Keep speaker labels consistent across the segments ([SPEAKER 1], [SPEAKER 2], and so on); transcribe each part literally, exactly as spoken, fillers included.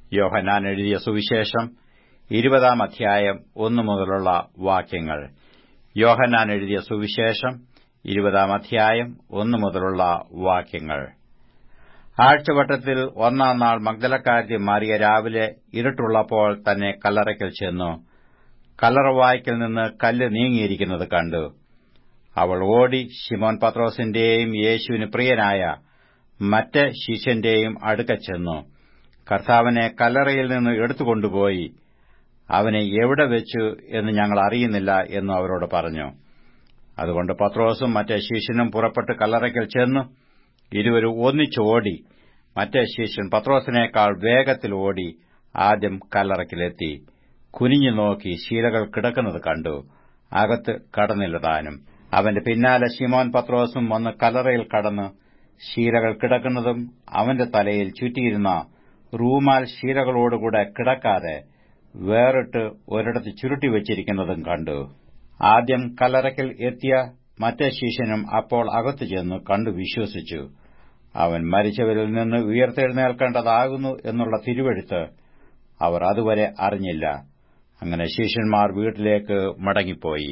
[SPEAKER 1] യോഹന്നാൻ എഴുതിയ സുവിശേഷം ഇരുപതാം അധ്യായം ഒന്നു മുതലുള്ള വാക്യങ്ങൾ. യോഹന്നാൻ എഴുതിയ സുവിശേഷം ഇരുപതാം അധ്യായം ഒന്നു മുതലുള്ള വാക്യങ്ങൾ. ആഴ്ചവട്ടത്തിൽ ഒന്നാം നാൾ മഗ്ദലക്കാരത്തി മറിയ രാവിലെ ഇരുട്ടുള്ളപ്പോൾ തന്നെ കല്ലറയ്ക്കൽ ചെന്നു കല്ലറവായ്ക്കൽ നിന്ന് കല്ല് നീങ്ങിയിരിക്കുന്നത് കണ്ടു. അവൾ ഓടി ശിമോൻ പത്രോസിന്റെയും യേശുവിന് പ്രിയനായ മറ്റ് ശിഷ്യന്റെയും അടുക്കൽ ചെന്നു, കർത്താവിനെ കല്ലറയിൽ നിന്ന് എടുത്തുകൊണ്ടുപോയി, അവനെ എവിടെ വെച്ചു എന്ന് ഞങ്ങൾ അറിയുന്നില്ല എന്നു അവരോട് പറഞ്ഞു. അതുകൊണ്ട് പത്രോസും മറ്റേ ശിഷ്യനും പുറപ്പെട്ട് കല്ലറയ്ക്കൽ ചെന്നു. ഇരുവരും ഒന്നിച്ചോടി. മറ്റേ ശിഷ്യൻ പത്രോസിനേക്കാൾ വേഗത്തിൽ ഓടി ആദ്യം കല്ലറയ്ക്കലെത്തി. കുനിഞ്ഞു നോക്കി ശീലകൾ കിടക്കുന്നത് കണ്ടു. അകത്ത് കടന്നില്ല താനും. അവന്റെ പിന്നാലെ ശിമോൻ പത്രോസും വന്ന് കല്ലറയിൽ കടന്ന് ശീലകൾ കിടക്കുന്നതും അവന്റെ തലയിൽ ചുറ്റിയിരുന്ന റൂമാൽ ശീലകളോടുകൂടെ കിടക്കാതെ വേറിട്ട് ഒരിടത്ത് ചുരുട്ടിവച്ചിരിക്കുന്നതും കണ്ടു. ആദ്യം കല്ലറയ്ക്കൽ എത്തിയ മറ്റേ ശിഷ്യനും അപ്പോൾ അകത്തു ചെന്ന് കണ്ടു വിശ്വസിച്ചു. അവൻ മരിച്ചവരിൽ നിന്ന് ഉയർത്തെഴുന്നേൽക്കേണ്ടതാകുന്നു എന്നുള്ള തിരുവെഴുത്ത് അവർ അതുവരെ അറിഞ്ഞില്ല. അങ്ങനെ ശിഷ്യന്മാർ വീട്ടിലേക്ക് മടങ്ങിപ്പോയി.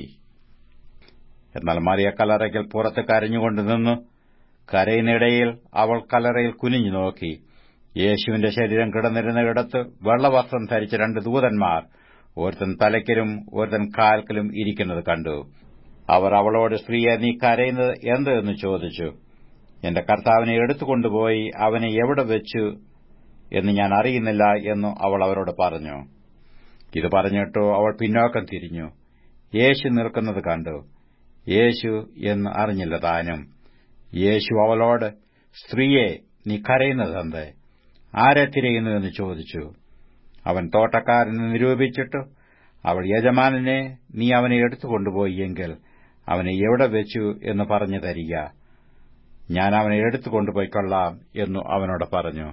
[SPEAKER 1] എന്നാൽ മറിയ കല്ലറയ്ക്കൽ പുറത്ത് കരഞ്ഞുകൊണ്ട് നിന്നു. കരയിനിടയിൽ അവൾ കല്ലറയിൽ കുനിഞ്ഞു നോക്കി. യേശുവിന്റെ ശരീരം കിടന്നിരുന്നയിടത്ത് വെള്ളവസ്ത്രം ധരിച്ച രണ്ട് ദൂതന്മാർ, ഒരുത്തൻ തലയ്ക്കലും ഒരുത്തൻ കാൽക്കലും ഇരിക്കുന്നത് കണ്ടു. അവർ അവളോട്, സ്ത്രീയെ, നീ കരയുന്നത് എന്ത് എന്ന് ചോദിച്ചു. എന്റെ കർത്താവിനെ എടുത്തുകൊണ്ടുപോയി അവനെ എവിടെ വെച്ചു എന്ന് ഞാൻ അറിയുന്നില്ല എന്നു അവൾ അവരോട് പറഞ്ഞു. ഇത് പറഞ്ഞിട്ടോ അവൾ പിന്നോക്കം തിരിഞ്ഞു. യേശു നിൽക്കുന്നത് കണ്ടു. യേശു എന്ന് അറിഞ്ഞില്ല താനും. യേശു അവളോട്, സ്ത്രീയെ, നീ കരയുന്നതെന്ത്? ആരെ തിരയുന്നു എന്ന് ചോദിച്ചു. അവൻ തോട്ടക്കാരനെ നിരൂപിച്ചിട്ട് അവൾ, യജമാനനെ, നീ അവനെ എടുത്തുകൊണ്ടുപോയി എങ്കിൽ അവനെ എവിടെ വെച്ചു എന്ന് പറഞ്ഞു തരിക, ഞാൻ അവനെ എടുത്തുകൊണ്ടുപോയിക്കൊള്ളാം എന്നു അവനോട് പറഞ്ഞു.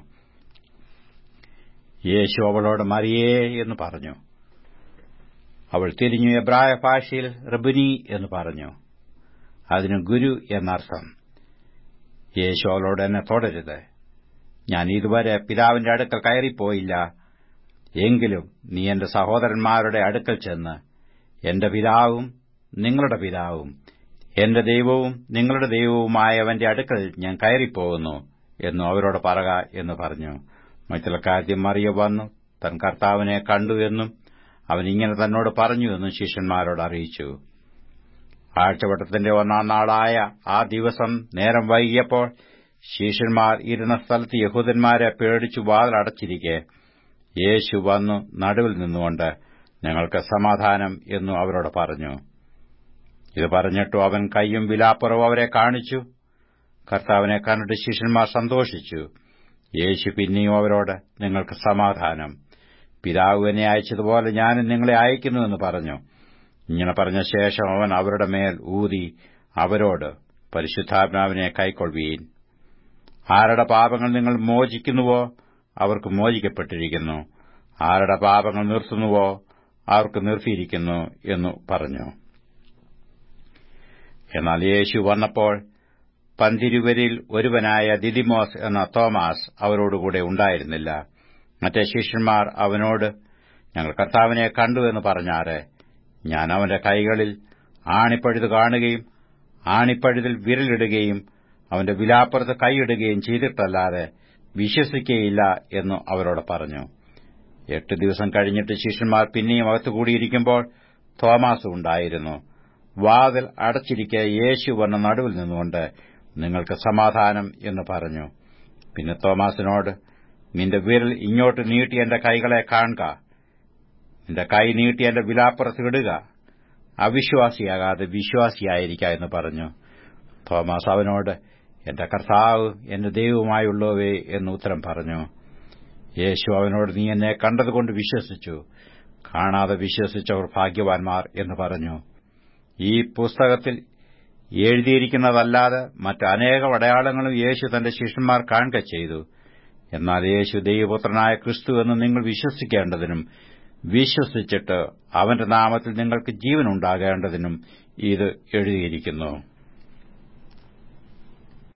[SPEAKER 1] യേശു അവളോട്, മറിയേ എന്ന് പറഞ്ഞു. അവൾ തിരിഞ്ഞു എബ്രായ ഭാഷയിൽ റബ്ബുനി എന്ന് പറഞ്ഞു. അതിന് ഗുരു എന്നർത്ഥം. യേശു അവളോട്, എന്നെ തൊടരുത്, ഞാൻ ഇതുവരെ പിതാവിന്റെ അടുക്കൽ കയറിപ്പോയില്ല. എങ്കിലും നീ എന്റെ സഹോദരന്മാരുടെ അടുക്കൽ ചെന്ന്, എന്റെ പിതാവും നിങ്ങളുടെ പിതാവും എന്റെ ദൈവവും നിങ്ങളുടെ ദൈവവുമായവന്റെ അടുക്കൽ ഞാൻ കയറിപ്പോകുന്നു എന്നു അവരോട് പറക എന്ന് പറഞ്ഞു. മഗ്ദലക്കാരത്തി മറിയ വന്നു തൻ കർത്താവിനെ കണ്ടു എന്നും അവൻ ഇങ്ങനെ തന്നോട് പറഞ്ഞു എന്നും ശിഷ്യന്മാരോട് അറിയിച്ചു. ആഴ്ചവട്ടത്തിന്റെ ഒന്നാം നാളായ ആ ദിവസം നേരം വൈകിയപ്പോൾ ശിഷ്യന്മാർ ഇരുന്ന സ്ഥലത്ത് യഹൂദന്മാരെ പേടിച്ചു വാതിലടച്ചിരിക്കെ യേശു വന്നു നടുവിൽ നിന്നുകൊണ്ട്, ഞങ്ങൾക്ക് സമാധാനം എന്നു അവരോട് പറഞ്ഞു. ഇത് പറഞ്ഞിട്ടു അവൻ കൈയും വിലാപ്പുറവും അവരെ കാണിച്ചു. കർത്താവിനെ കണ്ടിട്ട് ശിഷ്യന്മാർ സന്തോഷിച്ചു. യേശു പിന്നെയും അവരോട്, നിങ്ങൾക്ക് സമാധാനം. പിതാവ് എന്നെ അയച്ചതുപോലെ ഞാനും നിങ്ങളെ അയക്കുന്നുവെന്ന് പറഞ്ഞു. ഇങ്ങനെ പറഞ്ഞ ശേഷം അവൻ അവരുടെ മേൽ ഊതി അവരോട്, പരിശുദ്ധാത്മാവിനെ കൈക്കൊള്ളുവീൻ. ആരുടെ പാപങ്ങൾ നിങ്ങൾ മോചിക്കുന്നുവോ അവർക്ക് മോചിക്കപ്പെട്ടിരിക്കുന്നു, ആരുടെ പാപങ്ങൾ നിർത്തുന്നുവോ അവർക്ക് നിർത്തിയിരിക്കുന്നു എന്നു പറഞ്ഞു. എന്നാൽ യേശു വന്നപ്പോൾ പന്തിരുവരിൽ ഒരുവനായ ദിദിമോസ് എന്ന തോമാസ് അവരോടുകൂടെ ഉണ്ടായിരുന്നില്ല. മറ്റേ ശിഷ്യന്മാർ അവനോട്, ഞങ്ങൾ കർത്താവിനെ കണ്ടു എന്ന് പറഞ്ഞാറ്. ഞാൻ അവന്റെ കൈകളിൽ ആണിപ്പഴുത് കാണുകയും ആണിപ്പഴുതിൽ വിരലിടുകയും അവന്റെ വിലാപ്പുറത്ത് കൈയിടുകയും ചെയ്തിട്ടല്ലാതെ വിശ്വസിക്കുകയില്ല എന്നു അവരോട് പറഞ്ഞു. എട്ട് ദിവസം കഴിഞ്ഞിട്ട് ശിഷ്യന്മാർ പിന്നെയും അകത്തുകൂടിയിരിക്കുമ്പോൾ തോമാസ് ഉണ്ടായിരുന്നു. വാതിൽ അടച്ചിരിക്കെ യേശു വന്ന നടുവിൽ നിന്നുകൊണ്ട്, നിങ്ങൾക്ക് സമാധാനം എന്ന് പറഞ്ഞു. പിന്നെ തോമാസിനോട്, നിന്റെ വിരൽ ഇങ്ങോട്ട് നീട്ടി എന്റെ കൈകളെ കാണുക, നിന്റെ കൈ നീട്ടി എന്റെ വിലാപ്പുറത്ത് ഇടുക, അവിശ്വാസിയാകാതെ വിശ്വാസിയായിരിക്ക എന്ന് പറഞ്ഞു. തോമാസ് അവനോട്, എന്റെ കർത്താവ് എന്റെ ദൈവവുമായുള്ളവേ എന്ന് ഉത്തരം പറഞ്ഞു. യേശു അവനോട്, നീ എന്നെ കണ്ടതുകൊണ്ട് വിശ്വസിച്ചു, കാണാതെ വിശ്വസിച്ചവർ ഭാഗ്യവാന്മാർ എന്ന് പറഞ്ഞു. ഈ പുസ്തകത്തിൽ എഴുതിയിരിക്കുന്നതല്ലാതെ മറ്റനേകം അടയാളങ്ങളും യേശു തന്റെ ശിഷ്യന്മാർ കാണുക ചെയ്തു. എന്നാൽ യേശു ദൈവപുത്രനായ ക്രിസ്തു എന്ന് നിങ്ങൾ വിശ്വസിക്കേണ്ടതിനും വിശ്വസിച്ചിട്ട് അവന്റെ നാമത്തിൽ നിങ്ങൾക്ക് ജീവനുണ്ടാകേണ്ടതിനും ഇത് എഴുതിയിരിക്കുന്നു.